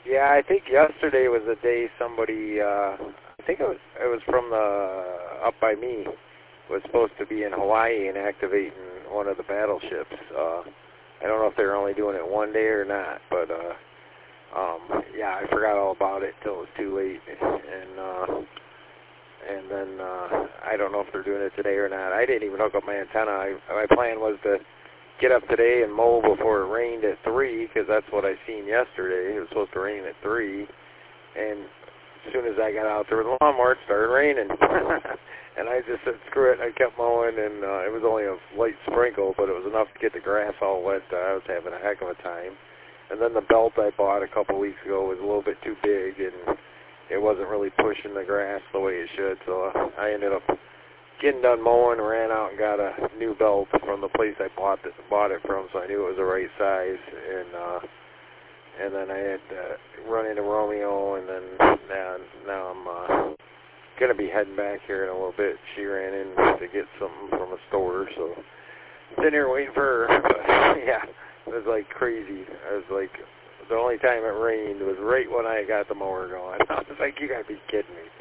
Yeah, I think yesterday was the day somebody, I think it was from the, up by me, was supposed to be in Hawaii and activating one of the battleships. I don't know if they were only doing it one day or not, but, yeah, I forgot all about it till it was too late, and then, I don't know if they're doing it today or not. I didn't even hook up my antenna. My plan was to get up today and mow before it rained at 3, because that's what I seen yesterday. It was supposed to rain at 3, and as soon as I got out there with the lawnmower, it started raining. And I just said, screw it. I kept mowing, and it was only a light sprinkle, but it was enough to get the grass all wet. I was having a heck of a time. And then the belt I bought a couple weeks ago was a little bit too big, and it wasn't really pushing the grass the way it should, so I ended up getting done mowing, ran out and got a new belt from the place I bought it from, so I knew it was the right size, and then I had to run into Romeo, and then now I'm gonna be heading back here in a little bit. She ran in to get something from a store, so sitting here waiting for her. But yeah, it was like crazy. I was like, the only time it rained was right when I got the mower going. I was like, you gotta be kidding me.